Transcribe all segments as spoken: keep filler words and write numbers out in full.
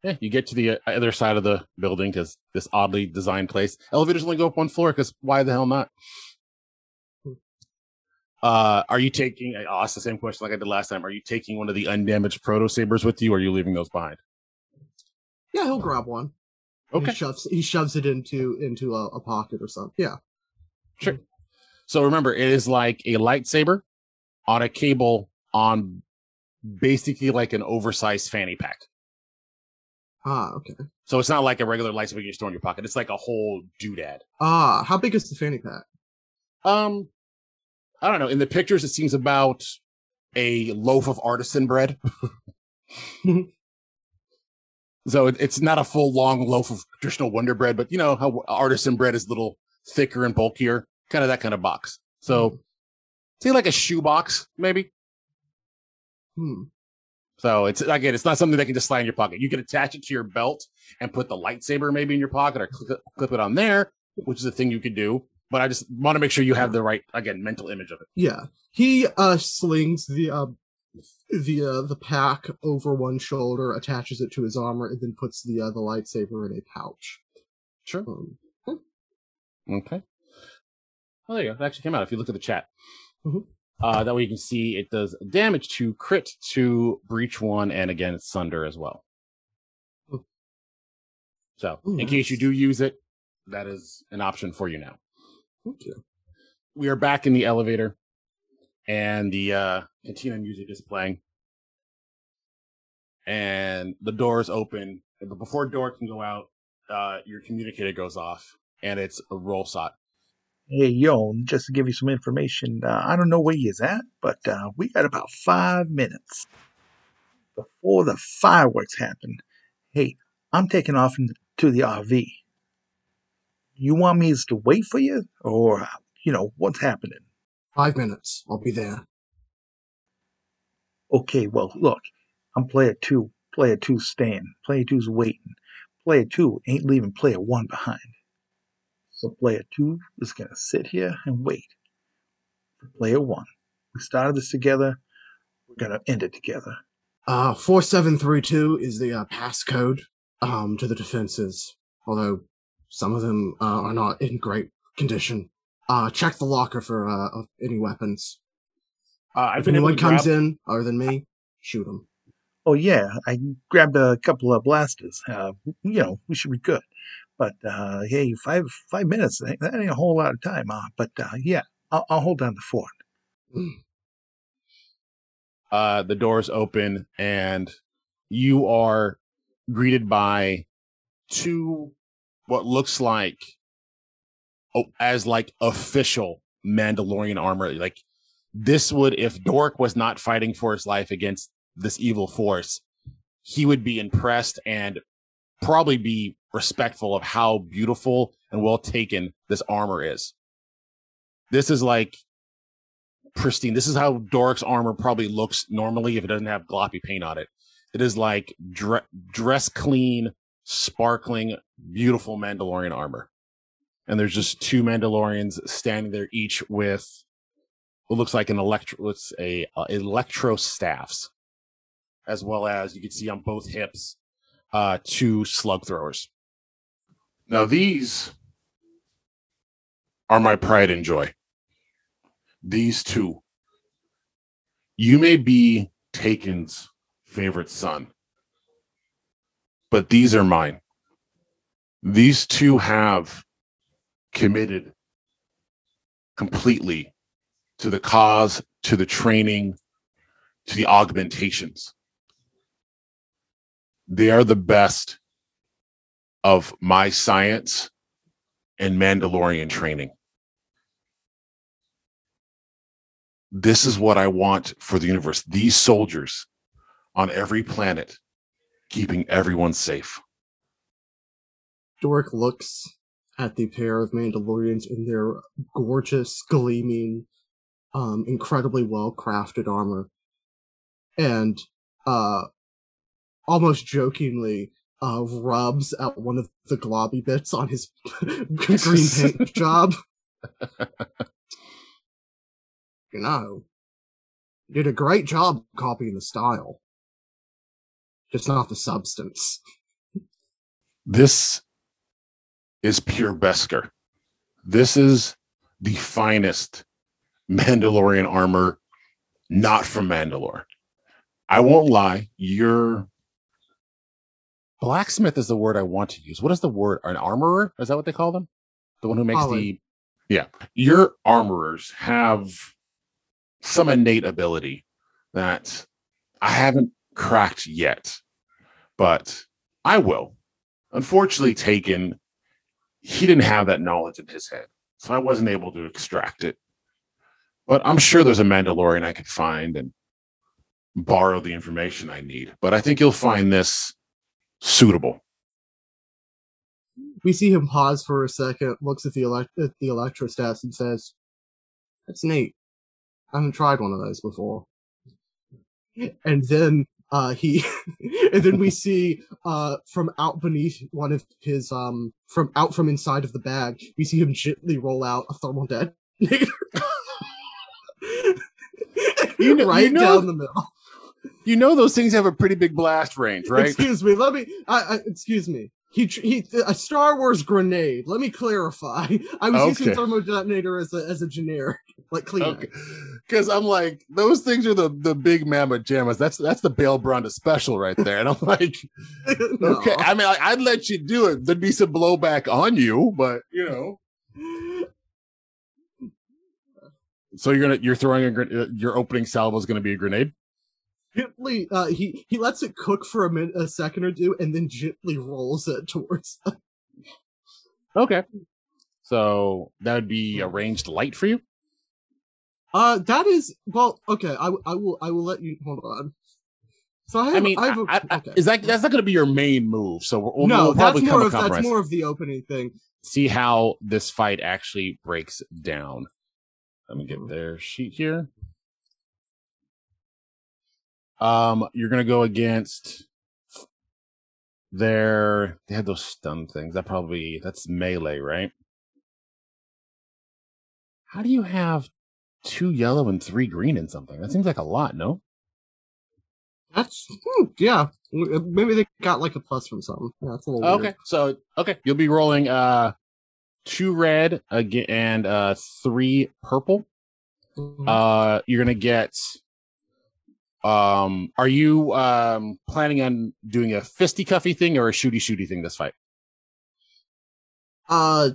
Yeah, you get to the uh, other side of the building because this oddly designed place. Elevators only go up one floor because why the hell not? Uh, are you taking? I'll ask the same question like I did last time. Are you taking one of the undamaged proto sabers with you, or are you leaving those behind? Yeah, he'll grab one. Okay. He shoves he shoves it into into a, a pocket or something. Yeah. Sure. So remember, it is like a lightsaber on a cable on basically like an oversized fanny pack. Ah, okay. So it's not like a regular lightsaber you store in your pocket. It's like a whole doodad. Ah, how big is the fanny pack? Um, I don't know. In the pictures, it seems about a loaf of artisan bread. So it, it's not a full long loaf of traditional Wonder Bread, but you know how artisan bread is a little thicker and bulkier, kind of that kind of box. So mm. say like a shoe box, maybe. Hmm. So it's again, it's not something that can just slide in your pocket. You can attach it to your belt and put the lightsaber maybe in your pocket or clip it, clip it on there, which is a thing you could do. But I just want to make sure you have the right, again, mental image of it. Yeah, he uh slings the uh the uh, the pack over one shoulder, attaches it to his armor, and then puts the uh, the lightsaber in a pouch. Sure. Um, okay. Oh, there you go. It actually came out. If you look at the chat, mm-hmm. uh, that way you can see it does damage to crit to breach one, and again it's sunder as well. Mm. So, Ooh, in nice. case you do use it, that is an option for you now. Thank you. We are back in the elevator, and the uh, cantina music is playing, and the doors open. But before door can go out, uh, your communicator goes off, and it's a roll shot. Hey, yo, just to give you some information, uh, I don't know where he is at, but uh, we got about five minutes before the fireworks happen. Hey, I'm taking off to the R V. You want me to wait for you, or, you know, what's happening? Five minutes. I'll be there. Okay, well, look, I'm player two. Player two staying. Player two's waiting. Player two ain't leaving player one behind. So player two is going to sit here and wait for player one. We started this together. We're going to end it together. Uh, four seven three two is the uh, passcode um, to the defenses, although some of them uh, are not in great condition. Uh, check the locker for uh, any weapons. Uh, if anyone comes grab... in other than me, shoot them. Oh, yeah, I grabbed a couple of blasters. Uh, you know, we should be good. But, uh, hey, five five minutes, that ain't a whole lot of time. Uh, but, uh, yeah, I'll, I'll hold down the fort. Uh, the doors open, and you are greeted by two, what looks like, oh, as like official Mandalorian armor. Like, this would, if Dork was not fighting for his life against this evil force, he would be impressed and probably be respectful of how beautiful and well taken this armor is. This is like pristine. This is how Dork's armor probably looks normally if it doesn't have gloppy paint on it. It is like dre- dress clean, sparkling, beautiful Mandalorian armor. And there's just two Mandalorians standing there, each with what looks like an electro, it's a uh, electro staffs, as well as you can see on both hips, uh, two slug throwers. Now these are my pride and joy. These two. You may be Taken's favorite son, but these are mine. These two have committed completely to the cause, to the training, to the augmentations. They are the best of my science and Mandalorian training. This is what I want for the universe. These soldiers on every planet, keeping everyone safe. Dork looks at the pair of Mandalorians in their gorgeous, gleaming, um, incredibly well-crafted armor, and uh, almost jokingly uh, rubs at one of the globby bits on his green paint job. You know, you did a great job copying the style. Just not the substance. This is pure Beskar. This is the finest Mandalorian armor, not from Mandalore. I won't lie, your blacksmith is the word I want to use. What is the word? An armorer? Is that what they call them? The one who makes Holland. the... Yeah. Your armorers have some innate ability that I haven't cracked yet, but I will. Unfortunately, Taken, he didn't have that knowledge in his head, so I wasn't able to extract it. But I'm sure there's a Mandalorian I could find and borrow the information I need. But I think you'll find this suitable. We see him pause for a second, looks at the elect at the electrostats, and says, "That's neat. I haven't tried one of those before." And then uh, he, and then we see uh, from out beneath one of his um from out from inside of the bag, we see him gently roll out a thermal detonator. You know, right you know, down the middle. You know those things have a pretty big blast range, right? Excuse me. Let me. I, I, excuse me. He, he, a Star Wars grenade. Let me clarify. I was Okay. using thermodetonator as a as a generic, like Kleenex. Okay, because I'm like, those things are the the big mammoth jammas. That's that's the Bail Bronda special right there. And I'm like, No. okay. I mean, I, I'd let you do it. There'd be some blowback on you, but you know. So you're gonna you're throwing a gren- your opening salvo is gonna be a grenade. Gently, uh, he he lets it cook for a minute, a second or two, and then gently rolls it towards them. Okay. So that would be a ranged light for you. Uh, that is well. Okay, I, I will I will let you hold on. So I have I mean, I have a, I, I, okay. is that that's not going to be your main move? So we'll, no, we'll that's probably more come to of that's compromise. more of the opening thing. See how this fight actually breaks down. Let me get their sheet here. Um, you're gonna go against their. They had those stun things. That probably that's melee, right? How do you have two yellow and three green in something? That seems like a lot, no? That's hmm, yeah. Maybe they got like a plus from something. Yeah, that's a little Okay, weird. so okay, you'll be rolling uh two red again and uh three purple. Mhm. Uh, you're gonna get. Um, are you um planning on doing a fisticuffy thing or a shooty shooty thing this fight? Uh,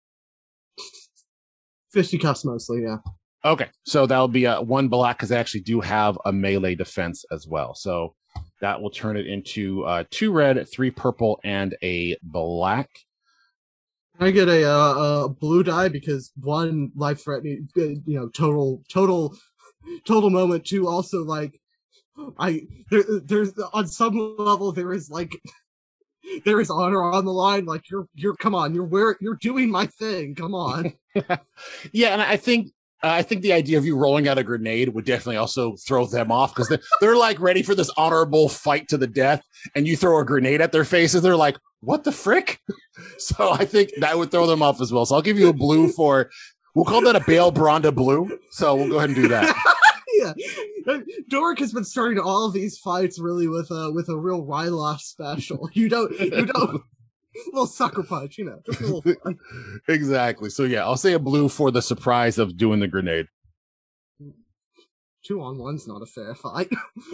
fisticuffs mostly, yeah. Okay, so that'll be a one black because they actually do have a melee defense as well. So that will turn it into uh two red, three purple, and a black. I get a uh, a blue die because one life threatening, uh, you know, total total total moment. Two, also like I there there's on some level there is like there is honor on the line. Like you're you're come on, you're where you're doing my thing. Come on. Yeah, and I think uh, I think the idea of you rolling out a grenade would definitely also throw them off because they're, they're like ready for this honorable fight to the death, and you throw a grenade at their faces. They're like, "What the frick?" So I think that would throw them off as well. So I'll give you a blue for. We'll call that a Bail Bronda blue. So we'll go ahead and do that. Yeah, Doric has been starting all of these fights really with a with a real Ryloth special. You don't, you don't, a little sucker punch, you know. Just a little fun. Exactly. So yeah, I'll say a blue for the surprise of doing the grenade. Two on one's not a fair fight.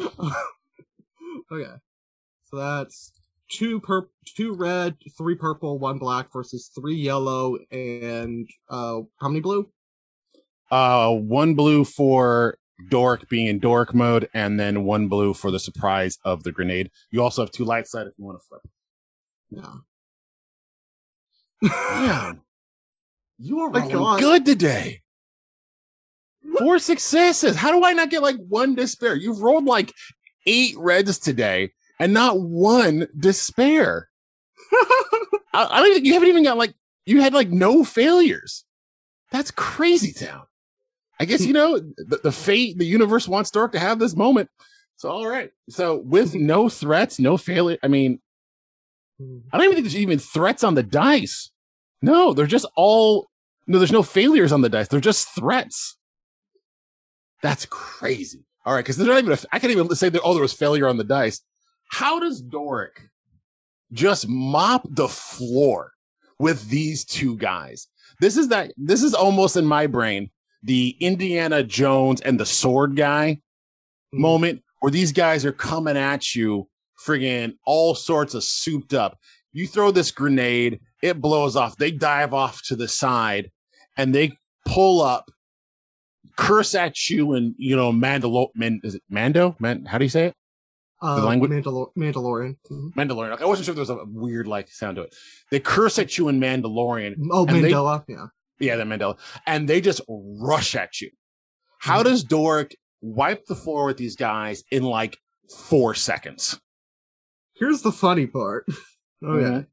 Okay, so that's two purp, two red, three purple, one black versus three yellow and uh, how many blue? Uh, one blue for Doric being in Doric mode, and then one blue for the surprise of the grenade. You also have two light side if you want to flip. No. Damn. You are My rolling God. good today. Four successes. How do I not get like one despair? You've rolled like eight reds today and not one despair. I, I don't even, you haven't even got like, you had like no failures. That's crazy town. I guess, you know, the, the fate, the universe wants Dork to have this moment. So, all right. So with no threats, no failure. I mean, I don't even think there's even threats on the dice. No, they're just all, no, there's no failures on the dice. They're just threats. That's crazy. All right. Cause they're not even, a, I can't even say that, oh, there was failure on the dice. How does Doric just mop the floor with these two guys. This is that. This is almost in my brain the Indiana Jones and the sword guy mm. moment where these guys are coming at you, friggin' all sorts of souped up. You throw this grenade, it blows off. They dive off to the side, and they pull up, curse at you, and you know, Mandalor. Man, is it Mando? Man, how do you say it? Uh, the language? Mandalor- Mandalorian. Mm-hmm. Mandalorian. I wasn't sure if there was a weird like sound to it. They curse at you in Mandalorian. Oh, Mandela. They, yeah. Yeah, the Mandela. And they just rush at you. How mm-hmm. does Doric wipe the floor with these guys in like four seconds? Here's the funny part. Okay. Mm-hmm.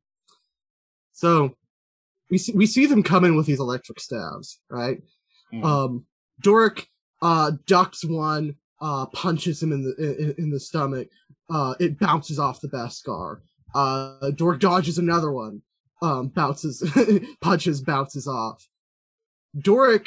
So we see, we see them come in with these electric stabs, right? Mm-hmm. Um, Doric uh, ducks one, uh, punches him in the in, in the stomach. Uh, it bounces off the Beskar. Uh, Doric dodges another one. Um, bounces, punches, bounces off. Doric,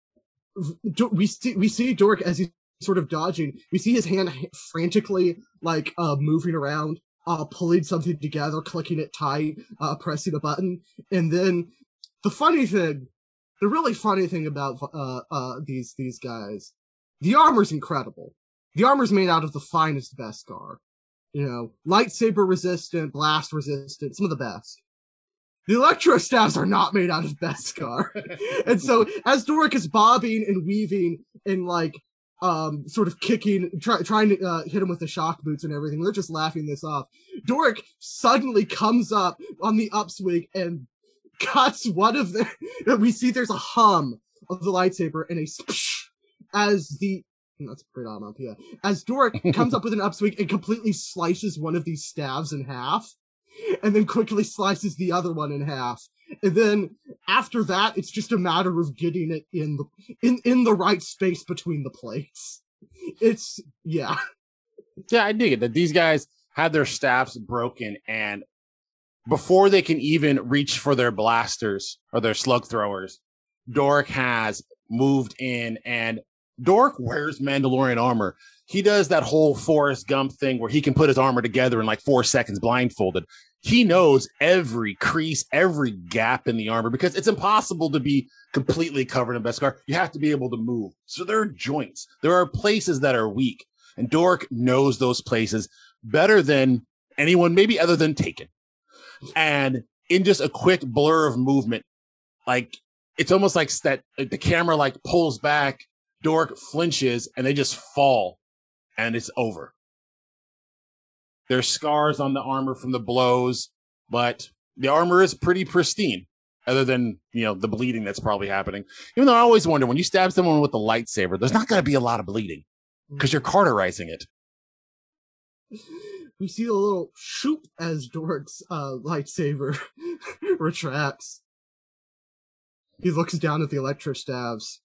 we see we see Doric as he's sort of dodging. We see his hand frantically, like uh, moving around, uh, pulling something together, clicking it tight, uh, pressing a button, and then the funny thing, the really funny thing about uh, uh, these these guys, the armor's incredible. The armor's made out of the finest Beskar. You know, lightsaber resistant, blast resistant, some of the best. The electro staves are not made out of Beskar. And so as Doric is bobbing and weaving and like um sort of kicking, try, trying to uh, hit him with the shock boots and everything, they're just laughing this off. Doric suddenly comes up on the upswing and cuts one of the we see there's a hum of the lightsaber and a spsh as the that's pretty onomatopoeia. As Doric comes up with an upswing and completely slices one of these staves in half, and then quickly slices the other one in half. And then after that, it's just a matter of getting it in the in, in the right space between the plates. It's yeah. Yeah, I dig it that these guys had their staffs broken, and before they can even reach for their blasters or their slug throwers, Doric has moved in, and Doric wears Mandalorian armor. He does that whole Forrest Gump thing where he can put his armor together in like four seconds blindfolded. He knows every crease, every gap in the armor because it's impossible to be completely covered in Beskar. You have to be able to move. So there are joints. There are places that are weak. And Doric knows those places better than anyone, maybe other than Taken. And in just a quick blur of movement, like it's almost like that the camera like pulls back, Doric flinches, and they just fall, and it's over. There's scars on the armor from the blows, but the armor is pretty pristine, other than, you know, the bleeding that's probably happening. Even though I always wonder, when you stab someone with a lightsaber, there's not going to be a lot of bleeding, because you're cauterizing it. We see a little shoop as Doric's uh, lightsaber retracts. He looks down at the electro stabs.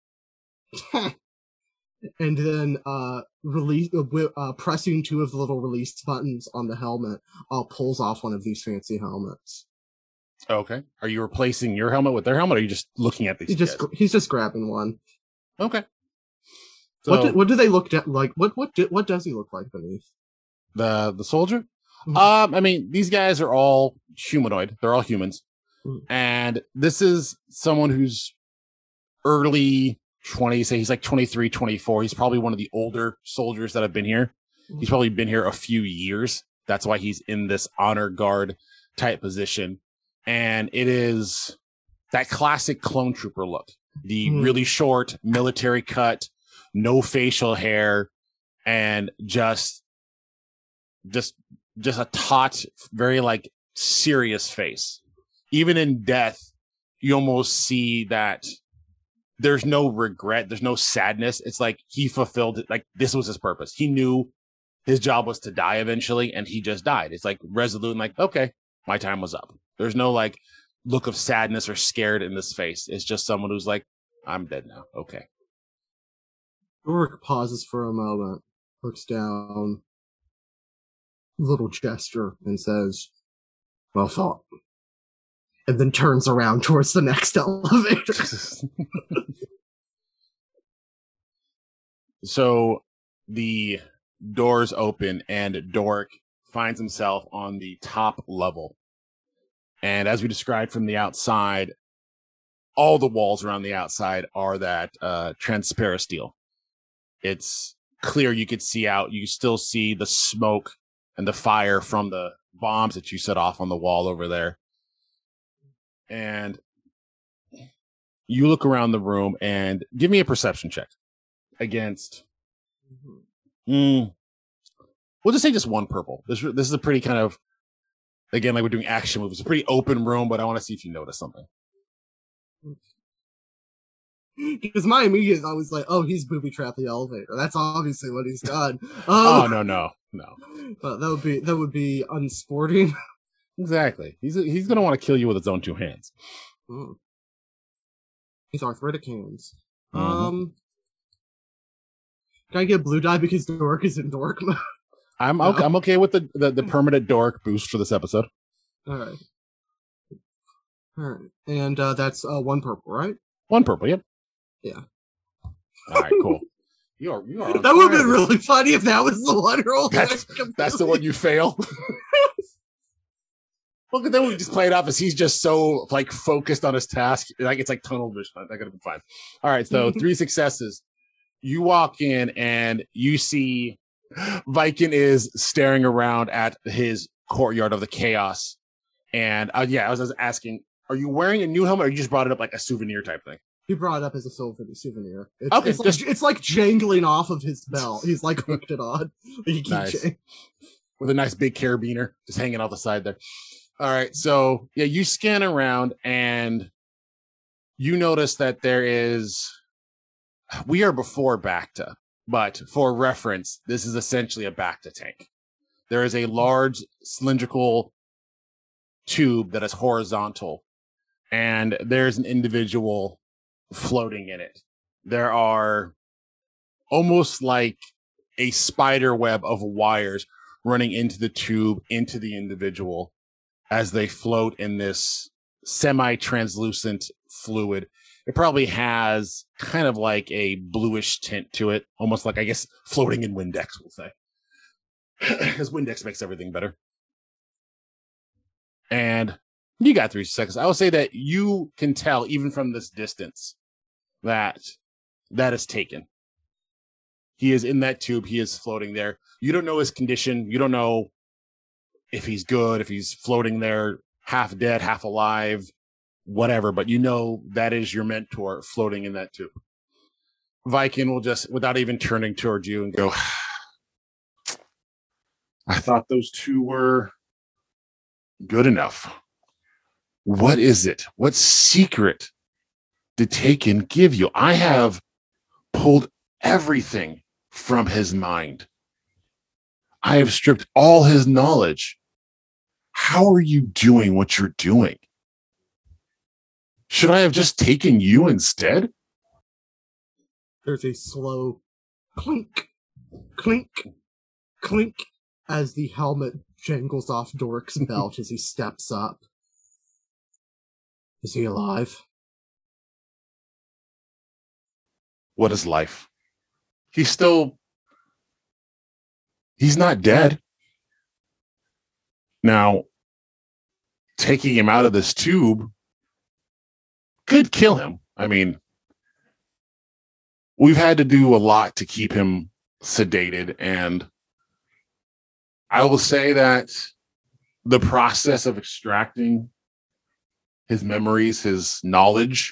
And then uh, release, uh, pressing two of the little release buttons on the helmet uh, pulls off one of these fancy helmets. Okay. Are you replacing your helmet with their helmet, or are you just looking at these? He just, he's just grabbing one. Okay. So, what, do, what do they look at, like? What what do, what does he look like beneath? The the soldier? Mm-hmm. Um, I mean, these guys are all humanoid. They're all humans. Mm-hmm. And this is someone who's early twenties, say he's like twenty-three, twenty-four. He's probably one of the older soldiers that have been here. He's probably been here a few years. That's why he's in this honor guard type position. And it is that classic clone trooper look. The mm. really short military cut, no facial hair, and just, just, just a taut, very like serious face. Even in death, you almost see that there's no regret. There's no sadness. It's like he fulfilled it. Like this was his purpose. He knew his job was to die eventually, and he just died. It's like resolute and like, okay, my time was up. There's no like look of sadness or scared in this face. It's just someone who's like, I'm dead now. Okay. Doric pauses for a moment, looks down, little gesture, and says, well fought. And then turns around towards the next elevator. So the doors open and Doric finds himself on the top level. And as we described from the outside, all the walls around the outside are that uh, transparent steel. It's clear. You could see out. You still see the smoke and the fire from the bombs that you set off on the wall over there. And you look around the room and give me a perception check against. Mm, we'll just say just one purple. This this is a pretty kind of, again, like we're doing action moves. It's a pretty open room, but I want to see if you notice something. Because my immediate thought was like, oh, he's booby trapped the elevator. That's obviously what he's done. Um, oh no no no! But that would be that would be unsporting. Exactly. He's he's gonna want to kill you with his own two hands. Mm. He's arthritic hands. Mm-hmm. Um, can I get blue die because Dork is in Dork mode? I'm okay, I'm okay with the, the the permanent Dork boost for this episode. All right. All right, and uh, that's uh, one purple, right? One purple, yep. Yeah. All right, cool. You are you are. That would have been really funny if that was the one roll. That's, that's the one you fail. Well, then we just play it off as he's just so like focused on his task, like it's like tunnel vision. That could have been fine. All right, so three successes. You walk in and you see Viking is staring around at his courtyard of the chaos. And uh, yeah, I was, I was asking, are you wearing a new helmet, or you just brought it up like a souvenir type thing? He brought it up as a souvenir. It's, okay, it's, just, like, it's like jangling off of his belt. He's like hooked it on. He nice. With a nice big carabiner just hanging off the side there. All right, so yeah, you scan around and you notice that there is. We are before Bacta, but for reference, this is essentially a Bacta tank. There is a large cylindrical tube that is horizontal, and there's an individual floating in it. There are almost like a spider web of wires running into the tube, into the individual, as they float in this semi-translucent fluid. It probably has kind of like a bluish tint to it, almost like, I guess, floating in Windex, we'll say. Because Windex makes everything better. And you got three seconds. I will say that you can tell, even from this distance, that that is taken. He is in that tube. He is floating there. You don't know his condition. You don't know if he's good, if he's floating there, half dead, half alive, whatever. But you know that is your mentor floating in that tube. Viking will just, without even turning towards you, and go, I thought those two were good enough. What is it? What secret did Taken give you? I have pulled everything from his mind. I have stripped all his knowledge. How are you doing what you're doing? Should I have just taken you instead? There's a slow clink, clink, clink as the helmet jangles off Dork's belt as he steps up. Is he alive? What is life? He's still... He's not dead. Now, taking him out of this tube could kill him. I mean, we've had to do a lot to keep him sedated, and I will say that the process of extracting his memories, his knowledge,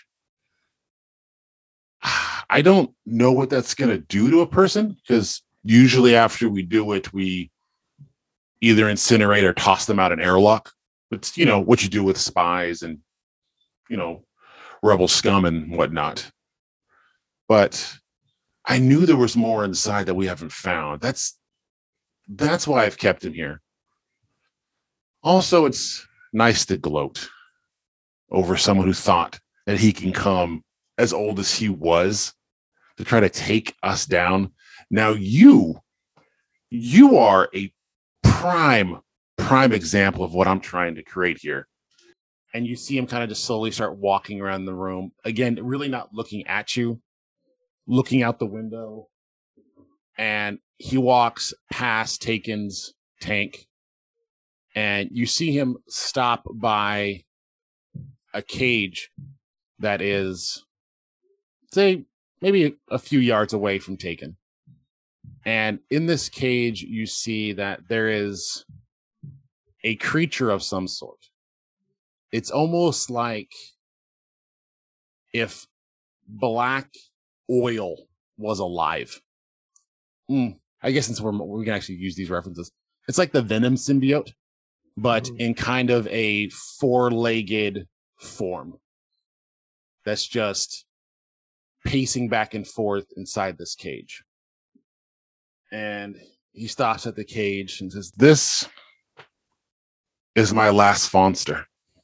I don't know what that's going to do to a person, because usually after we do it, we either incinerate or toss them out an airlock. It's, you know, what you do with spies and, you know, rebel scum and whatnot. But I knew there was more inside that we haven't found. That's that's why I've kept him here. Also, it's nice to gloat over someone who thought that he can come as old as he was to try to take us down. Now you, you are a prime, prime example of what I'm trying to create here. And you see him kind of just slowly start walking around the room. Again, really not looking at you, looking out the window. And he walks past Taken's tank and you see him stop by a cage that is, say, maybe a few yards away from Taken. And in this cage, you see that there is a creature of some sort. It's almost like if black oil was alive. Mm, I guess since we're, we can actually use these references. It's like the Venom symbiote, but mm. in kind of a four-legged form that's just pacing back and forth inside this cage. And he stops at the cage and says, "This is my last monster.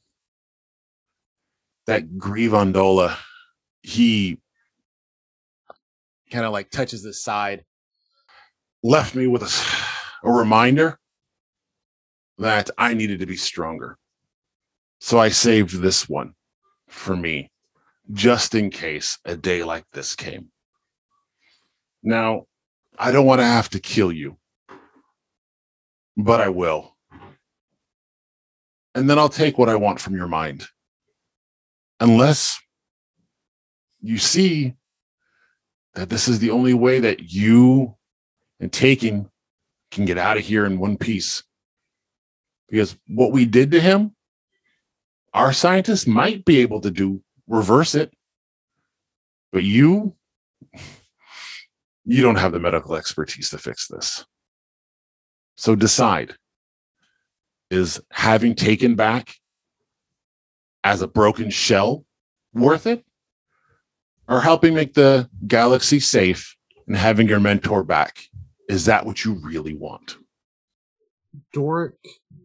That Grivandola, he kind of like touches his side, left me with a, a reminder that I needed to be stronger. So I saved this one for me, just in case a day like this came. Now, I don't want to have to kill you, but I will. And then I'll take what I want from your mind. Unless you see that this is the only way that you and Taken can get out of here in one piece. Because what we did to him, our scientists might be able to do, reverse it. But you, you don't have the medical expertise to fix this. So decide, is having Taken back as a broken shell worth it? Or helping make the galaxy safe and having your mentor back? Is that what you really want?" Doric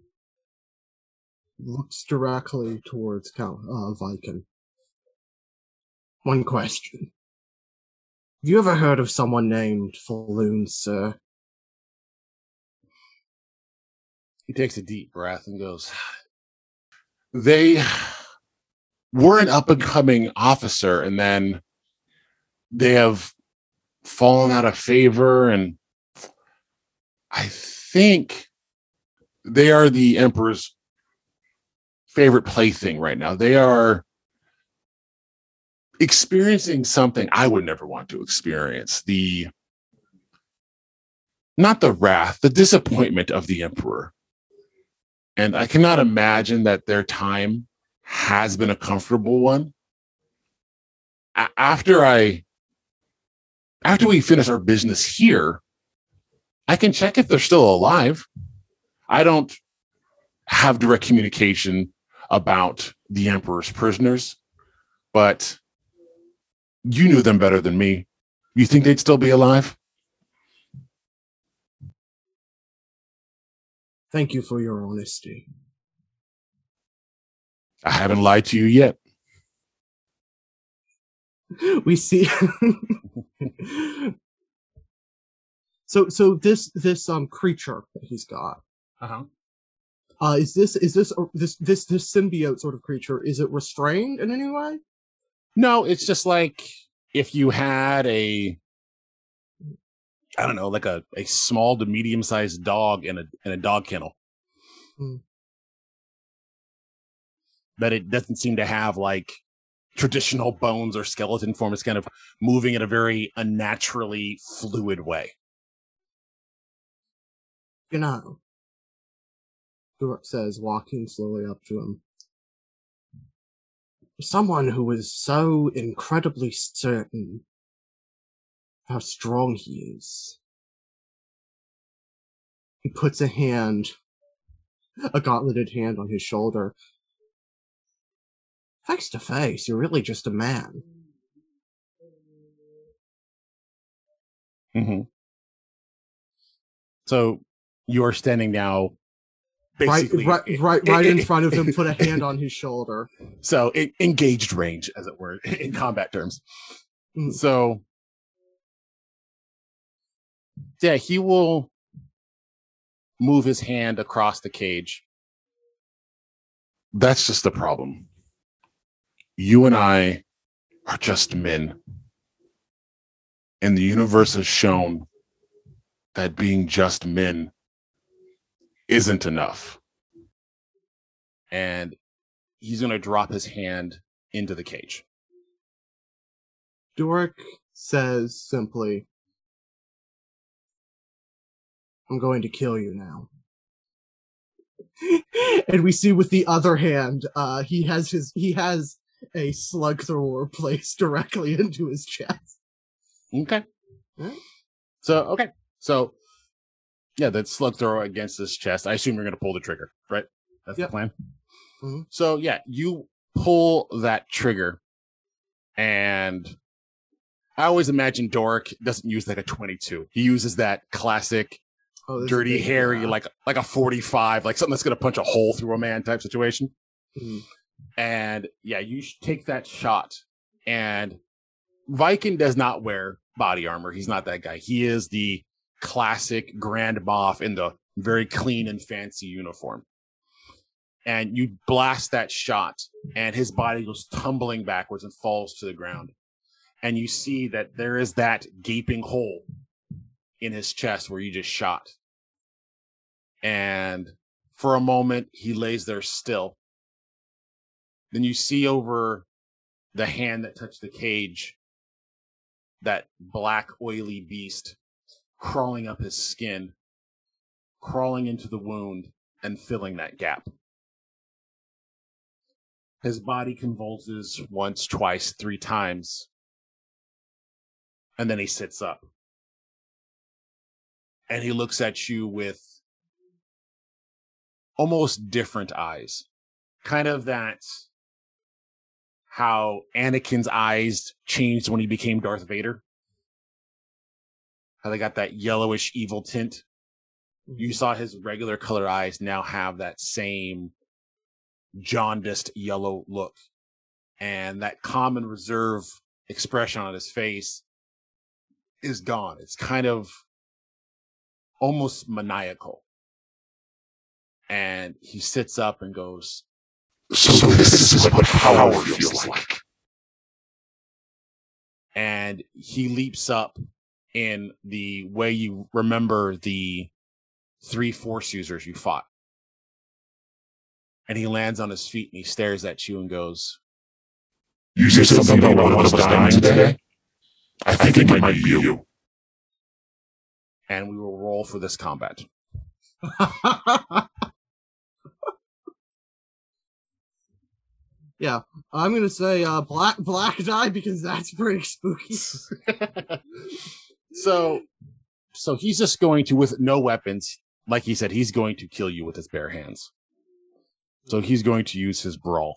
looks directly towards Cal- uh, Viken. One question. Have you ever heard of someone named Falloon, sir? He takes a deep breath and goes, "They were an up-and-coming officer, and then they have fallen out of favor, and I think they are the Emperor's favorite plaything right now. They are experiencing something I would never want to experience. The, not the wrath, the disappointment of the Emperor. And I cannot imagine that their time has been a comfortable one. A- after I, after we finish our business here, I can check if they're still alive. I don't have direct communication about the Emperor's prisoners, but you knew them better than me. You think they'd still be alive?" Thank you for your honesty. I haven't lied to you yet. We see. so, so this this um creature that he's got. Uh-huh. Uh, is this is this uh, this this this symbiote sort of creature? Is it restrained in any way? No, it's just like if you had a, I don't know, like a, a small to medium-sized dog in a in a dog kennel. Hmm. That it doesn't seem to have like traditional bones or skeleton form. It's kind of moving in a very unnaturally fluid way. You know, Doric says, walking slowly up to him. Someone who is so incredibly certain how strong he is. He puts a hand, a gauntleted hand on his shoulder. Face to face, you're really just a man. Mm-hmm. So you're standing now basically right, right, right, right in front of him, put a hand on his shoulder. So it, engaged range, as it were, in combat terms. Mm. So yeah, he will move his hand across the cage. That's just the problem. You and I are just men. And the universe has shown that being just men isn't enough. and he's going to drop his hand into the cage. Doric says simply, I'm going to kill you now. And we see with the other hand, uh, he has his he has a slug thrower placed directly into his chest. Okay. Right. So, okay. So, yeah, that slug thrower against his chest. I assume you're going to pull the trigger, right? That's Yep. the plan? Mm-hmm. So, yeah, you pull that trigger, and I always imagine Doric doesn't use like a twenty-two. He uses that classic Oh, this dirty, is big, hairy, yeah. like like a forty-five, like something that's going to punch a hole through a man type situation. Mhm. And yeah, you sh- take that shot. And Viking does not wear body armor. He's not that guy. He is the classic Grand Moff in the very clean and fancy uniform. And you blast that shot, and his body goes tumbling backwards and falls to the ground. And you see that there is that gaping hole in his chest where you just shot. And for a moment, he lays there still. Then you see over the hand that touched the cage, that black, oily beast crawling up his skin, crawling into the wound and filling that gap. His body convulses once, twice, three times, and then he sits up. And he looks at you with almost different eyes. Kind of that how Anakin's eyes changed when he became Darth Vader. How they got that yellowish evil tint. You saw his regular color eyes now have that same jaundiced yellow look. And that common reserve expression on his face is gone. It's kind of almost maniacal. And he sits up and goes, So this is what power feels like. And he leaps up in the way you remember the three Force users you fought. And he lands on his feet and he stares at you and goes, You said something about one of us dying today? I think it might be you. and we will roll for this combat. Yeah, I'm gonna say uh, black black die because that's pretty spooky. so, so he's just going to, with no weapons, like he said, he's going to kill you with his bare hands. So he's going to use his brawl.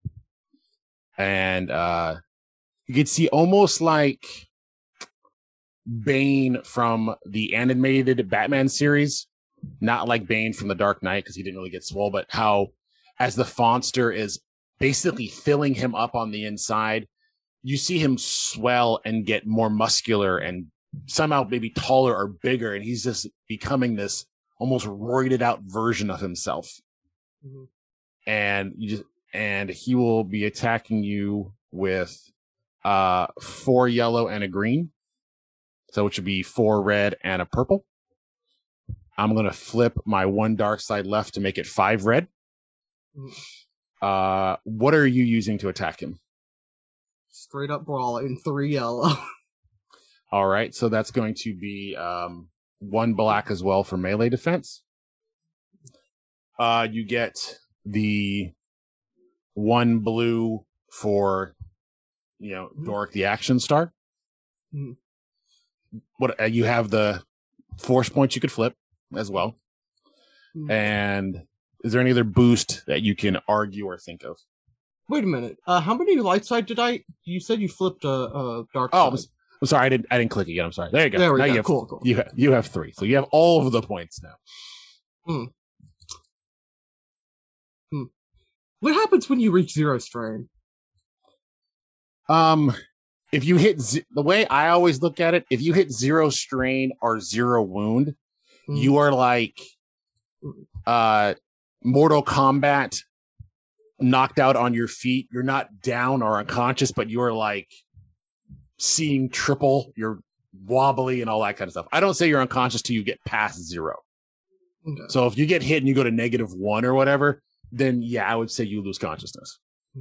And uh, you can see almost like Bane from the animated Batman series, not like Bane from the Dark Knight because he didn't really get swole, but how as the Fonster is basically filling him up on the inside, you see him swell and get more muscular and somehow maybe taller or bigger, and he's just becoming this almost roided out version of himself. Mm-hmm. And you just and he will be attacking you with uh four yellow and a green. So it should be four red and a purple. I'm gonna flip my one dark side left to make it five red. Mm-hmm. Uh, what are you using to attack him? Straight up brawl in three yellow. All right, so that's going to be um, one black as well for melee defense. Uh, you get the one blue for, you know, Doric the Action Star. Mm-hmm. What uh, you have the force points you could flip as well. Mm-hmm. And is there any other boost that you can argue or think of? Wait a minute. Uh, how many light side did I? You said you flipped a, a dark Oh, I'm, side. I'm sorry, I didn't. I didn't click again. I'm sorry. There you go. There we now go. You have, Cool, cool. You have, you have three, so you have all of the points now. Hmm. Hmm. What happens when you reach zero strain? Um, if you hit z- the way I always look at it, if you hit zero strain or zero wound, Hmm. you are like uh Mortal Kombat, knocked out on your feet. You're not down or unconscious, but you are like seeing triple. You're wobbly and all that kind of stuff. I don't say you're unconscious till you get past zero. Okay. So if you get hit and you go to negative one or whatever, then yeah, I would say you lose consciousness.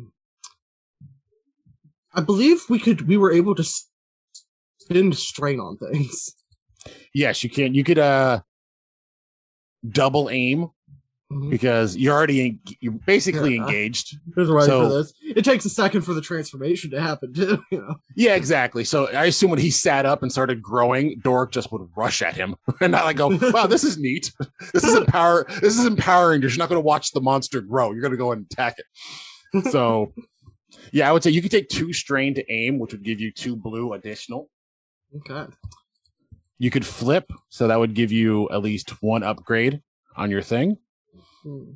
I believe we could. We were able to spin strain on things. Yes, you can. You could uh double aim mm-hmm. because you're already en- you're basically yeah, engaged. There's a right so, for this. It takes a second for the transformation to happen too. You know. Yeah, exactly. So I assume when he sat up and started growing, Dork just would rush at him, and I like go, "Wow, this is neat. This is empower. This is empowering. You're not going to watch the monster grow. You're going to go and attack it." So. Yeah, I would say you could take two strain to aim, which would give you two blue additional. Okay. You could flip, so that would give you at least one upgrade on your thing. Hmm.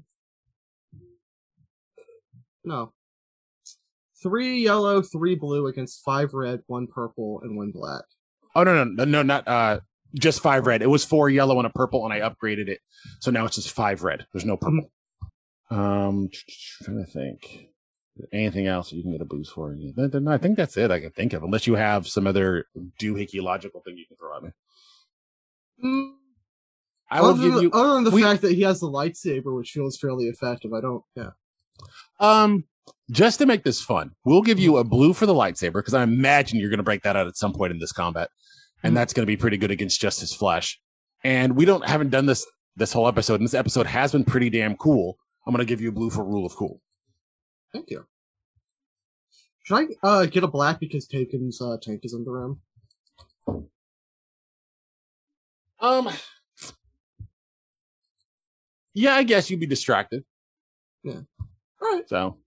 No. Three yellow, three blue against five red, one purple, and one black. Oh, no, no, no, no, not uh, just five red. It was four yellow and a purple, and I upgraded it. So now it's just five red. There's no purple. Mm-hmm. Um, trying to think. Anything else you can get a boost for? No, I think that's it I can think of, unless you have some other doohickey logical thing you can throw at me. Mm. I will other give than, you other than the we, fact that he has the lightsaber, which feels fairly effective. I don't. Yeah. Um, just to make this fun, we'll give you a blue for the lightsaber because I imagine you're going to break that out at some point in this combat, and mm. that's going to be pretty good against just his flesh. And we don't haven't done this this whole episode, and this episode has been pretty damn cool. I'm going to give you a blue for rule of cool. Thank you. Should I uh, get a black because Taken's uh, tank is in the room? Um. Yeah, I guess you'd be distracted. Yeah. All right. So,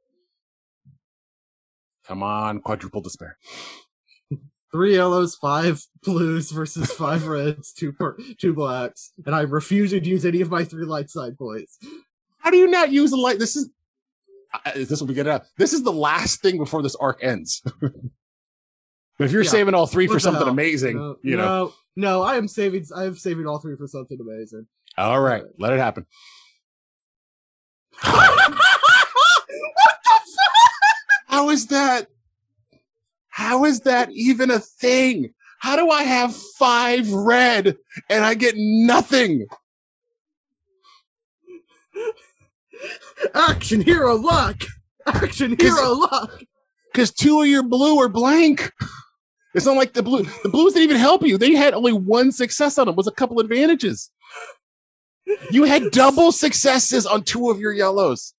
come on, quadruple despair. Three yellows, five blues versus five reds, two per- two blacks, and I'm refusing to use any of my three light side points. How do you not use a light? This is. Uh, this will be good enough. This is the last thing before this arc ends. But if you're yeah. saving all three what for something hell? amazing, no, you no, know. No, I am saving. I am saving all three for something amazing. All right, all right. Let it happen. What the fuck? How is that? How is that even a thing? How do I have five red and I get nothing? Action hero luck! Action hero luck! Because two of your blue are blank. It's not like the blue. The blues didn't even help you. They had only one success on them. Was a couple advantages. You had double successes on two of your yellows.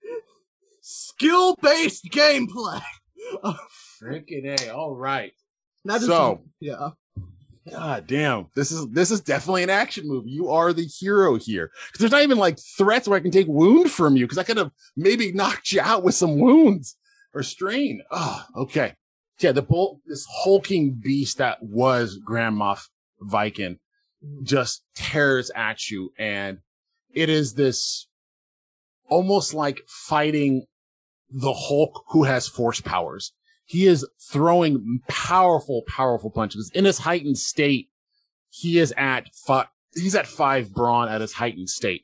Skill-based gameplay. Oh, freaking A. All right. That is so, a, yeah. God damn. This is this is definitely an action movie. You are the hero here. Because there's not even like threats where I can take wound from you, because I could have maybe knocked you out with some wounds or strain. Oh, okay. Yeah, the bull, this hulking beast that was Grand Moff Viking just tears at you, and it is this almost like fighting the Hulk who has force powers. He is throwing powerful, powerful punches. In his heightened state, he is at five, he's at five brawn at his heightened state.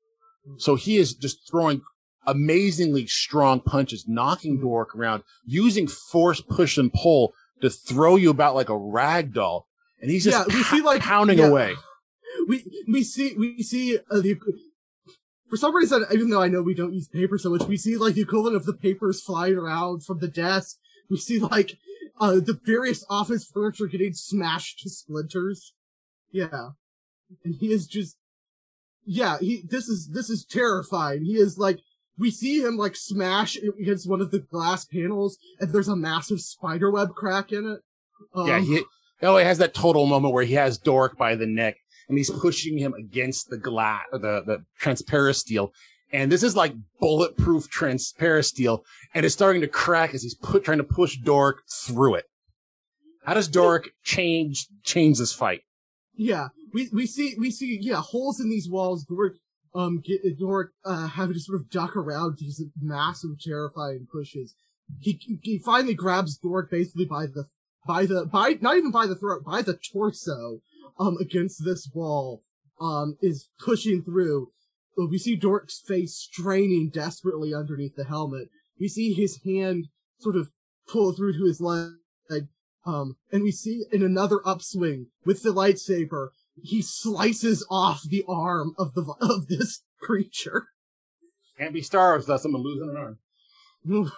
So he is just throwing amazingly strong punches, knocking Dork around, using force, push, and pull to throw you about like a rag doll. And he's just yeah, we see, like, pounding yeah. away. We we see we see uh, the for some reason, even though I know we don't use paper so much, we see like the equivalent of the papers flying around from the desk. We see like uh, the various office furniture getting smashed to splinters. Yeah, and he is just yeah. He this is this is terrifying. He is like we see him like smash against one of the glass panels, and there's a massive spiderweb crack in it. Um, yeah, he oh, he has that total moment where he has Dork by the neck. And he's pushing him against the glass, the, the transparasteel. And this is like bulletproof transparasteel. And it's starting to crack as he's put, trying to push Dork through it. How does Dork change, change this fight? Yeah, we, we see, we see, yeah, holes in these walls. Dork, um, get, Dork, uh, having to sort of duck around these massive, terrifying pushes. He, he finally grabs Dork basically by the, by the, by, not even by the throat, by the torso. Um, against this wall, um, is pushing through. We see Dork's face straining desperately underneath the helmet. We see his hand sort of pull through to his leg, um, and we see in another upswing with the lightsaber, he slices off the arm of the of this creature. Can't be stars without someone losing an arm.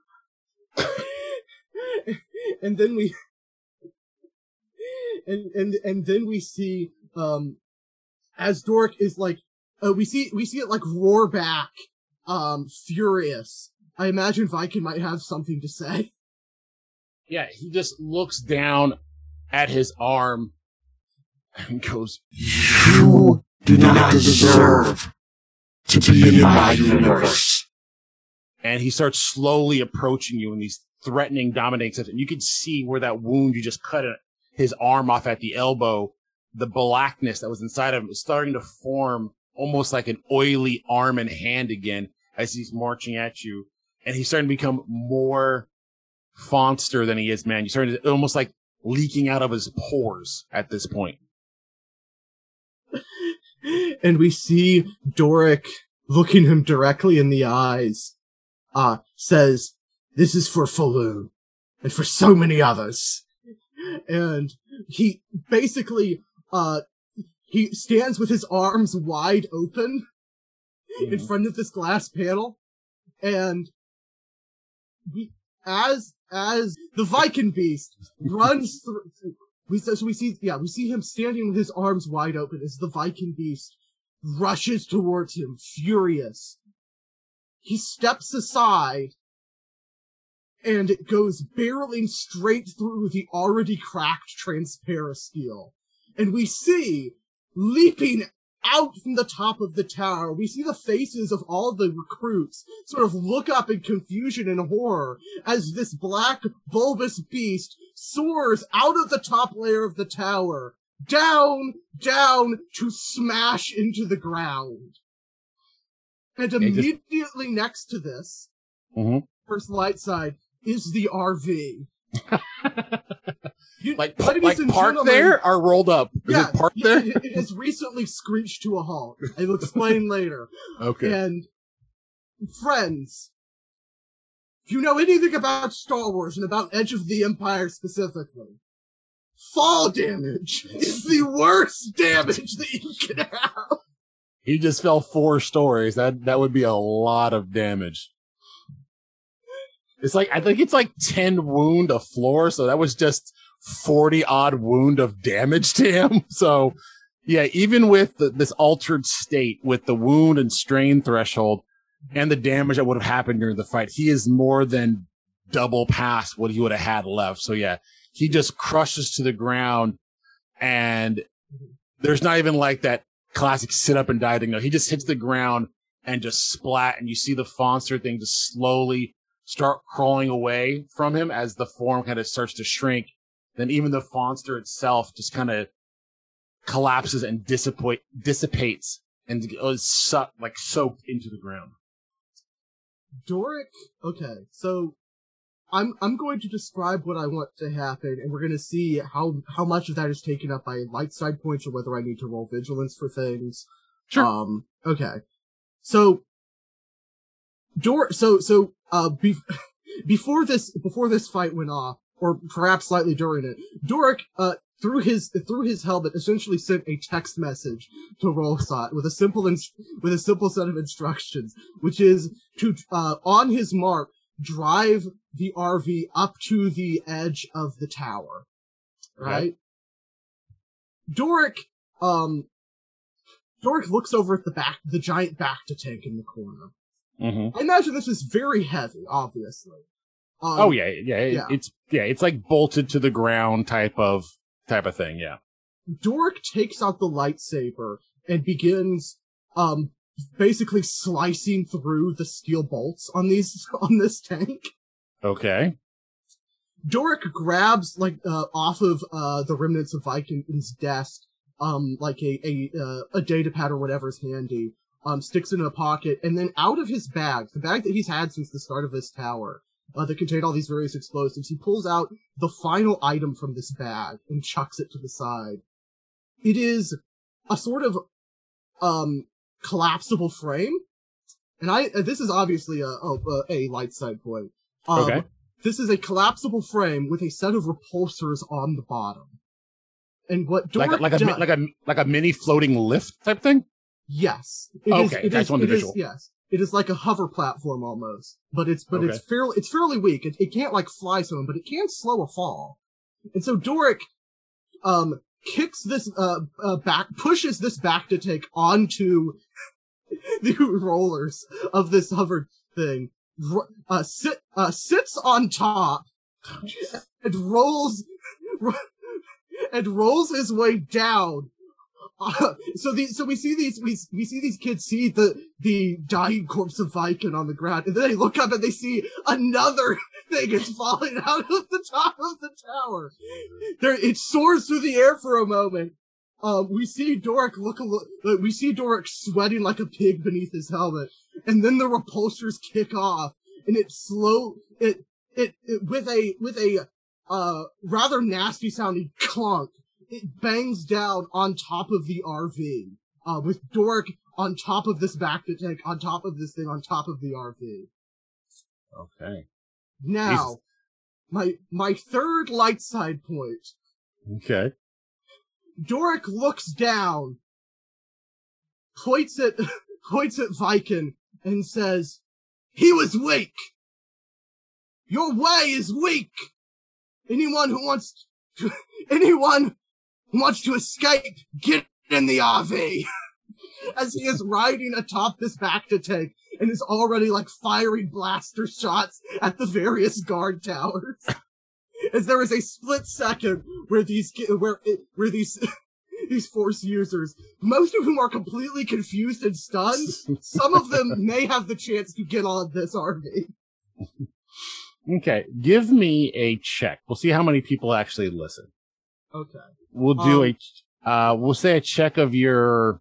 And then we, and and and then we see, um, as Doric is like, uh, we see we see it like roar back, um, furious. I imagine Viking might have something to say. Yeah, he just looks down at his arm and goes, You do not deserve to be in my universe. And he starts slowly approaching you in these threatening, dominating steps. And you can see where that wound you just cut his arm off at the elbow, the blackness that was inside of him is starting to form almost like an oily arm and hand again as he's marching at you. And he's starting to become more Faunster than he is, man. You're starting to almost like leaking out of his pores at this point. And we see Doric looking him directly in the eyes, uh, says, "This is for Falun, and for so many others." And he basically, uh, he stands with his arms wide open mm-hmm. in front of this glass panel, and we, as, as the Viking beast runs through, we, so we see, yeah, we see him standing with his arms wide open as the Viking beast rushes towards him, furious. He steps aside, and it goes barreling straight through the already cracked transparisteel. And we see, leaping out from the top of the tower, we see the faces of all the recruits sort of look up in confusion and horror as this black, bulbous beast soars out of the top layer of the tower, down, down, to smash into the ground. And immediately just... next to this, mm-hmm. first light side, is the R V. You, like like parked there or rolled up? Is yeah, it parked there? it, it has recently screeched to a halt. I will explain later. Okay. And friends, if you know anything about Star Wars and about Edge of the Empire specifically, fall damage is the worst damage that you can have. He just fell four stories. That that would be a lot of damage. It's like, I think it's like ten wound a floor, so that was just forty odd wound of damage to him. So, yeah, even with the, this altered state, with the wound and strain threshold and the damage that would have happened during the fight, he is more than double past what he would have had left. So, yeah, he just crushes to the ground, and there's not even like that classic sit up and die thing. No, he just hits the ground and just splat, and you see the Faunster thing just slowly start crawling away from him as the form kind of starts to shrink. Then even the Faunster itself just kind of collapses and dissipate, dissipates and is su- like soaked into the ground. Doric, okay, so I'm I'm going to describe what I want to happen, and we're going to see how how much of that is taken up by light side points or whether I need to roll vigilance for things. Sure. Um. Okay. So, Dor. So so uh. Be- before this before this fight went off, or perhaps slightly during it, Doric uh through his through his helmet essentially sent a text message to Rolsot with a simple ins- with a simple set of instructions, which is to uh on his mark drive the R V up to the edge of the tower, right? Okay. Doric, um, Doric looks over at the back, the giant Bacta tank in the corner. Mm-hmm. I imagine this is very heavy, obviously. Um, oh yeah, yeah, it, yeah, it's yeah, it's like bolted to the ground type of type of thing. Yeah. Doric takes out the lightsaber and begins, um, basically slicing through the steel bolts on these on this tank. Okay. Doric grabs like uh, off of uh, the remnants of Viking's desk, um, like a a uh, a data pad or whatever's handy, um, sticks it in a pocket, and then out of his bag, the bag that he's had since the start of this tower, uh, that contained all these various explosives, he pulls out the final item from this bag and chucks it to the side. It is a sort of um collapsible frame, and I uh, this is obviously a a, a light side point. Um, okay. This is a collapsible frame with a set of repulsors on the bottom. And what Doric like a, like a does, like a like a mini floating lift type thing. Yes. It okay, is, it that's is, one the it visual. Is, yes, it is like a hover platform almost, but it's but Okay. it's fairly it's fairly weak. It, it can't like fly someone, but it can slow a fall. And so Doric um kicks this uh, uh back pushes this back to take onto the rollers of this hover thing. Uh, sit uh sits on top and rolls and rolls his way down. Uh, so the so we see these we we see these kids see the the dying corpse of Viking on the ground, and then they look up and they see another thing is falling out of the top of the tower. There, it soars through the air for a moment. Um, we see Doric look a lo- we see Doric sweating like a pig beneath his helmet, and then the repulsors kick off, and it slow it it, it with a with a uh rather nasty sounding clunk. It bangs down on top of the R V, uh, with Doric on top of this back to tank, on top of this thing, on top of the R V. Okay. Now, Jesus. my my third light side point. Okay. Doric looks down, points at points at Viking, and says, "He was weak. Your way is weak. Anyone who wants to, anyone who wants to escape, get in the R V." As he is riding atop this back to tank and is already like firing blaster shots at the various guard towers. As there is a split second where these where where these these force users, most of whom are completely confused and stunned, some of them may have the chance to get on this R V. Okay. Give me a check. We'll see how many people actually listen. Okay. We'll do Um, a, uh, we'll say a check of your,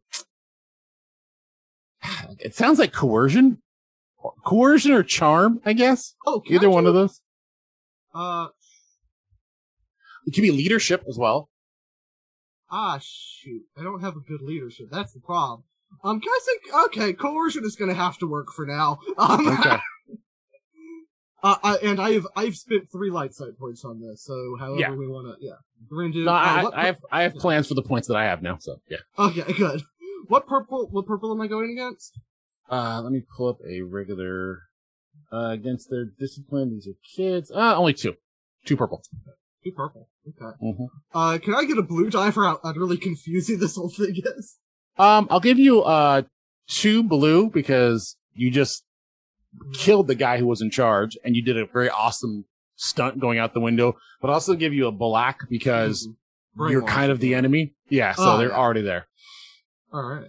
it sounds like coercion, coercion or charm, I guess. Oh, can Either I one do- of those. Uh, It could be leadership as well. ah, shoot. I don't have a good leadership. That's the problem. Um, can I say, okay, coercion is gonna have to work for now. Um, Okay. uh, I, and I have, I've spent three light side points on this, so however Yeah. we wanna, yeah. We're gonna do, No, uh, I, what- I have, I have plans for the points that I have now. So yeah. Okay, good. What purple, what purple am I going against? Uh, let me pull up a regular, uh, against their discipline. These are kids. Uh, only two, two purple. Two purple. Okay. Mm-hmm. Uh, can I get a blue die for how utterly confusing this whole thing is? Um, I'll give you, uh, two blue because you just killed the guy who was in charge and you did a very awesome stunt going out the window, but I'll also give you a black because Mhm. you're kind of the enemy. Yeah. So Oh, they're yeah. already there. Alright.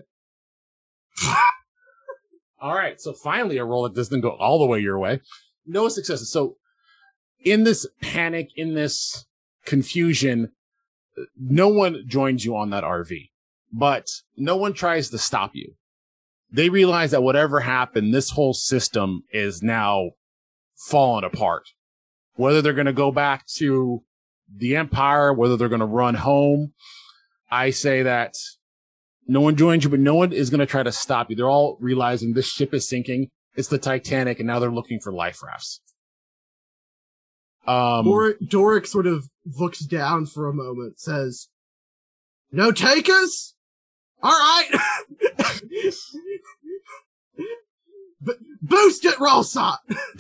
All right. So finally a roll that doesn't go all the way your way. No successes. So in this panic, in this confusion, no one joins you on that R V, but no one tries to stop you. They realize that whatever happened, this whole system is now falling apart. Whether they're going to go back to the Empire, whether they're going to run home, I say that no one joins you, but no one is going to try to stop you. They're all realizing this ship is sinking. It's the Titanic, and now they're looking for life rafts. Um, Doric, Doric sort of looks down for a moment, says, "No takers? Alright! B- boost it, Rollsot!"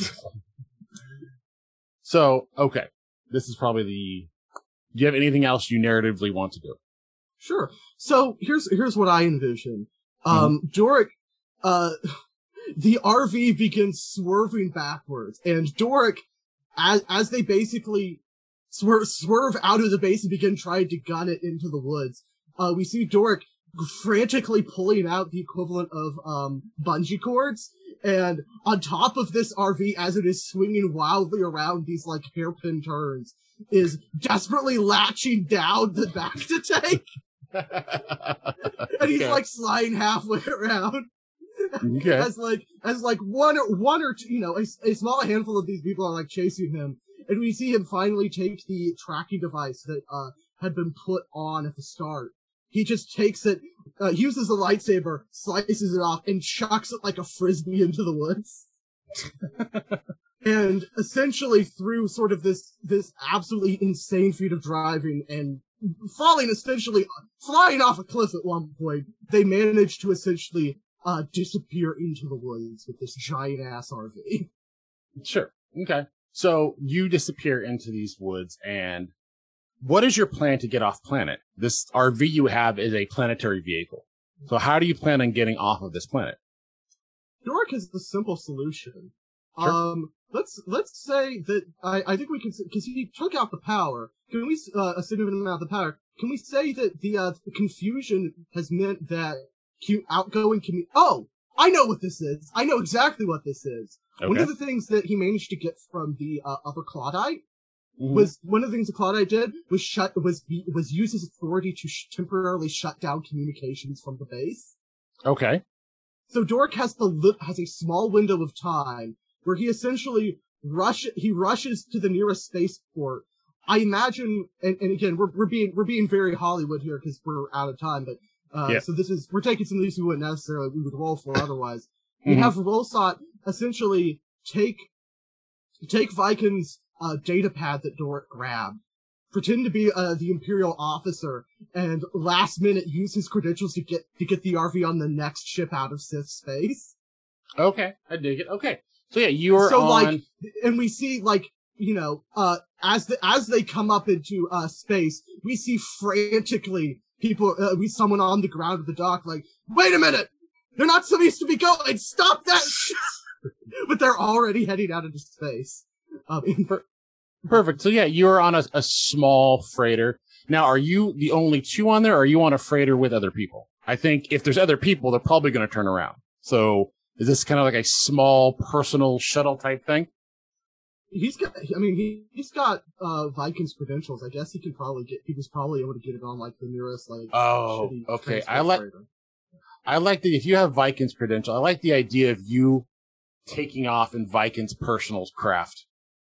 so, okay. This is probably the... Do you have anything else you narratively want to do? Sure. So here's here's what I envision. Um, Doric, uh, the R V begins swerving backwards, and Doric, as as they basically swerve swerve out of the base and begin trying to gun it into the woods, uh, we see Doric frantically pulling out the equivalent of um bungee cords, and on top of this R V, as it is swinging wildly around these like hairpin turns, is desperately latching down the back to tank. And he's Okay. like sliding halfway around. Okay. As like, as like one or one or two, you know, a, a small handful of these people are like chasing him. And we see him finally take the tracking device that, uh, had been put on at the start. He just takes it, uh, uses a lightsaber, slices it off, and chucks it like a frisbee into the woods. And essentially through sort of this, this absolutely insane feat of driving and falling essentially, flying off a cliff at one point, they managed to essentially, uh, disappear into the woods with this giant ass R V. Sure. Okay. So you disappear into these woods, and what is your plan to get off planet? This R V you have is a planetary vehicle. So how do you plan on getting off of this planet? Doric has the simple solution. Sure. Um, let's let's say that I, I think we can, because he took out the power. Can we uh, a significant amount of the power? Can we say that the uh, confusion has meant that Q outgoing commu- Oh, I know what this is. I know exactly what this is. Okay. One of the things that he managed to get from the uh, other Claudite Mm-hmm. was one of the things the Claudite did was shut was was use his authority to sh- temporarily shut down communications from the base. Okay. So Doric has the li- has a small window of time where he essentially rush he rushes to the nearest spaceport. I imagine, and, and again, we're we're being we're being very Hollywood here because we're out of time. But uh, Yeah. so this is we're taking some of these we wouldn't necessarily we would roll for otherwise. Mhm. We have Rolsot essentially take take Viking's uh, data pad that Doric grabbed, pretend to be uh, the Imperial officer, and last minute use his credentials to get to get the R V on the next ship out of Sith space. Okay. I dig it. Okay. So yeah, you're so on. like, and we see like you know, uh, as the as they come up into uh space, we see frantically people. Uh, we someone on the ground of the dock like, wait a minute, they're not supposed to be going. Stop that! But they're already heading out into space. Um, in- Perfect. So yeah, you're on a, a small freighter. Now, are you the only two on there, or are you on a freighter with other people? I think if there's other people, they're probably going to turn around. So is this kind of like a small personal shuttle type thing? He's got, I mean, he, he's got, uh, Viking's credentials. I guess he could probably get, he was probably able to get it on, like, the nearest, like, Oh, shitty okay. transport I like, freighter. I like the, if you have Viking's credential, I like the idea of you taking off in Viking's personal craft.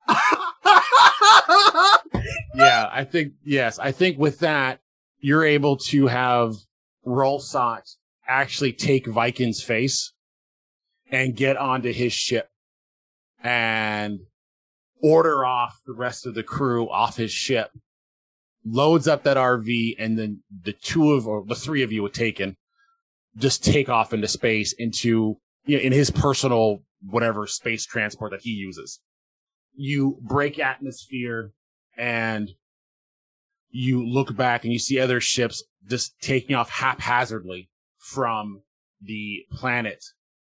Yeah, I think, yes, I think with that, you're able to have Rolsot actually take Viking's face and get onto his ship and order off the rest of the crew off his ship, loads up that R V, and then the two of, or the three of you with Taken just take off into space into, you know, in his personal, whatever space transport that he uses. You break atmosphere and you look back and you see other ships just taking off haphazardly from the planet,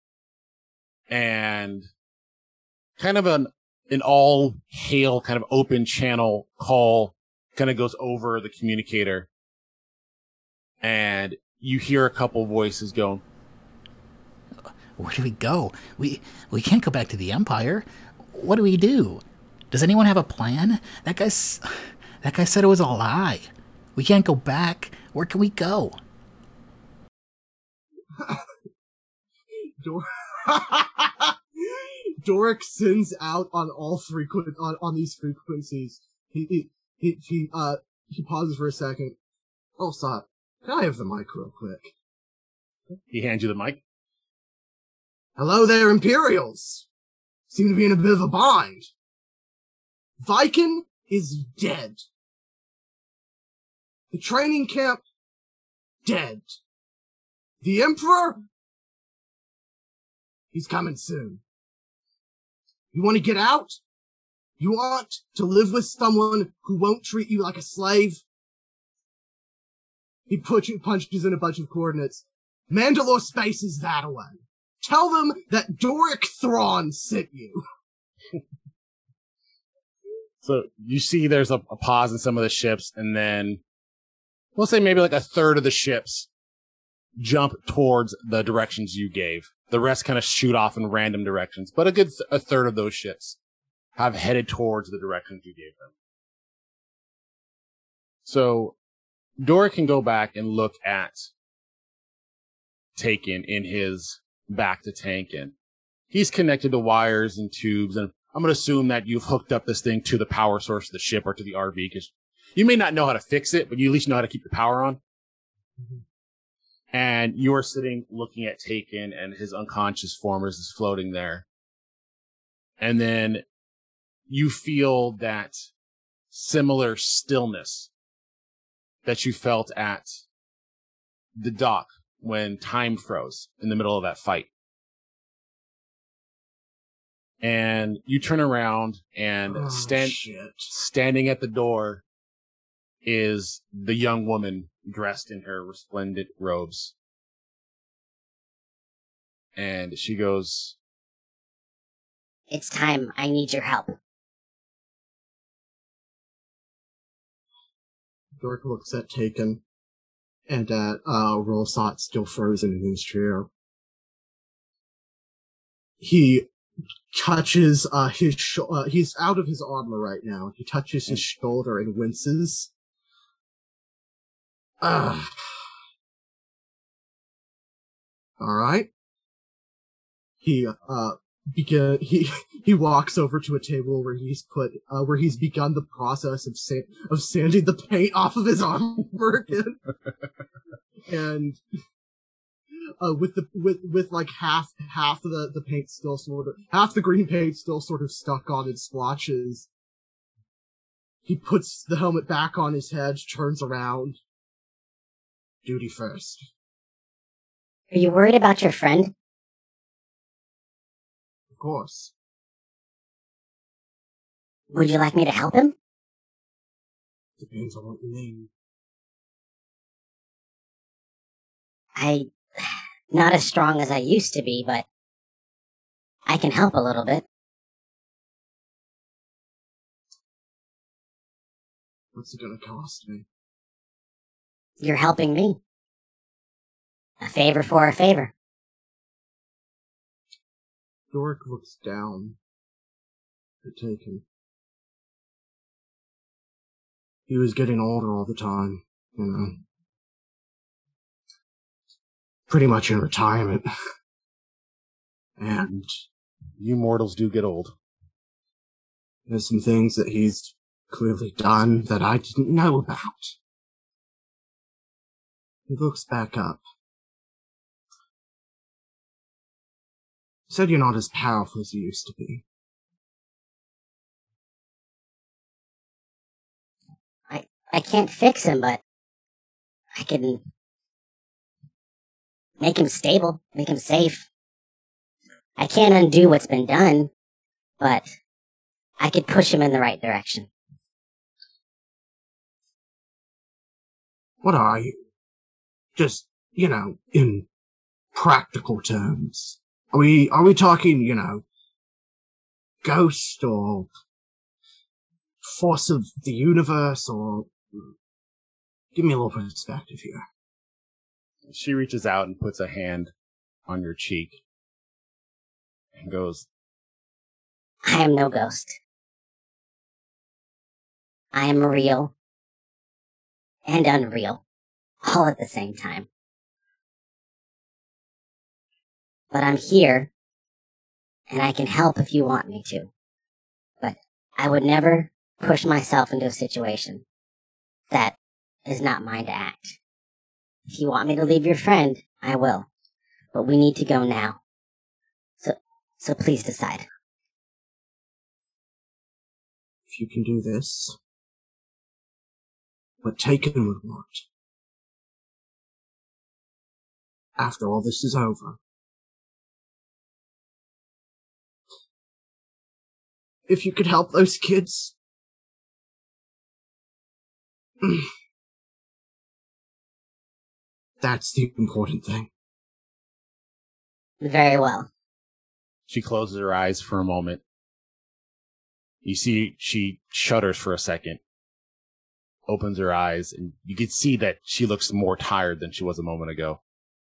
and kind of an, an all hail kind of open channel call kind of goes over the communicator, and you hear a couple voices going, Where do we go? We we can't go back to the Empire. What do we do? Does anyone have a plan? That guy's that guy said it was a lie. We can't go back. Where can we go? Dor- Doric sends out on all frequent on, on these frequencies. He he he he uh he pauses for a second. Oh, stop! Can I have the mic real quick? he hands you the mic. Hello there, Imperials. Seem to be in a bit of a bind. Viking is dead. The training camp, dead. The Emperor, he's coming soon. You want to get out? You want to live with someone who won't treat you like a slave? He puts you, punches in a bunch of coordinates. Mandalore space is that way. Tell them that Doric Thrawn sent you. So you see there's a, a pause in some of the ships, and then we'll say maybe like a third of the ships jump towards the directions you gave. The rest kind of shoot off in random directions, but a good th- a third of those ships have headed towards the directions you gave them. So Doric can go back and look at Taken in his back to Tankin. He's connected to wires and tubes, and I'm going to assume that you've hooked up this thing to the power source of the ship or to the R V, because you may not know how to fix it, but you at least know how to keep the power on. Mm-hmm. And you're sitting looking at Taken, and his unconscious form is floating there. And then you feel that similar stillness that you felt at the dock when time froze in the middle of that fight. And you turn around and Oh, stand shit. standing at the door is the young woman dressed in her resplendent robes. And she goes, It's time. I need your help. Dork looks at Taken and at uh, Rolsot still frozen in his chair. He touches uh, his sh- uh, he's out of his armor right now. He touches his shoulder and winces. Ah. All right. He uh begin he he walks over to a table where he's put uh, where he's begun the process of sa- of sanding the paint off of his armor again. And uh, with the with with like half half of the the paint still sort of half the green paint still sort of stuck on in splotches. He puts the helmet back on his head, turns around. Duty first. Are you worried about your friend? Of course. Would you like me to help him? Depends on what you mean. I... Not as strong as I used to be, but... I can help a little bit. What's it gonna cost me? You're helping me. A favor for a favor. Dork looks down at Taken. He was getting older all the time, you know. Pretty much in retirement. And you mortals do get old. there's some things that he's clearly done that I didn't know about. He looks back up. Said you're not as powerful as you used to be. I, I can't fix him, but... I can... make him stable, make him safe. I can't undo what's been done, but... I could push him in the right direction. What are you? Just, you know, in practical terms. Are we, are we talking, you know, ghost or force of the universe or... Give me a little perspective here. She reaches out and puts a hand on your cheek and goes, I am no ghost. I am real and unreal, all at the same time. But I'm here, and I can help if you want me to. But I would never push myself into a situation that is not mine to act. If you want me to leave your friend, I will. But we need to go now. So, so please decide. If you can do this, what Taken would want. After all this is over. If you could help those kids. That's the important thing. Very well. she closes her eyes for a moment. You see she shudders for a second, opens her eyes, and you can see that she looks more tired than she was a moment ago.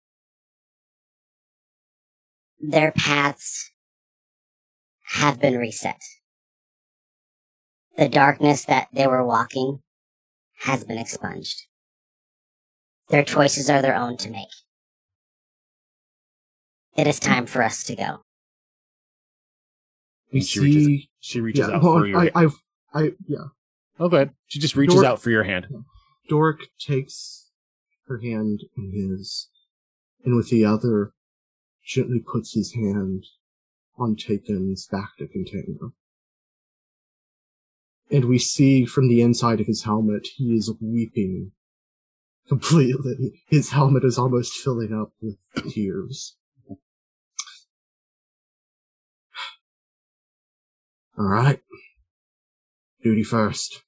Their paths have been reset. The darkness that they were walking has been expunged. Their choices are their own to make. It is time for us to go. We she see... reaches, she reaches yeah, out well, for your I, I've, I, yeah. Oh, go ahead. She just reaches Dor- out for your hand. Dork takes her hand in his, and with the other, gently puts his hand on Taken's Bacta container. And we see from the inside of his helmet, he is weeping completely. His helmet is almost filling up with tears. Alright. Duty first.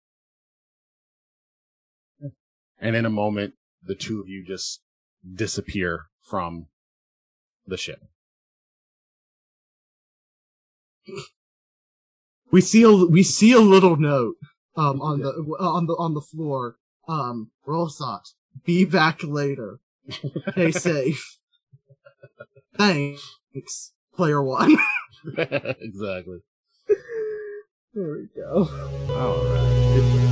And in a moment, the two of you just disappear from the ship. We see a we see a little note um on the on the on the floor. Um, Rosat, be back later. Stay safe. Thanks, player one. Exactly. There we go. All right.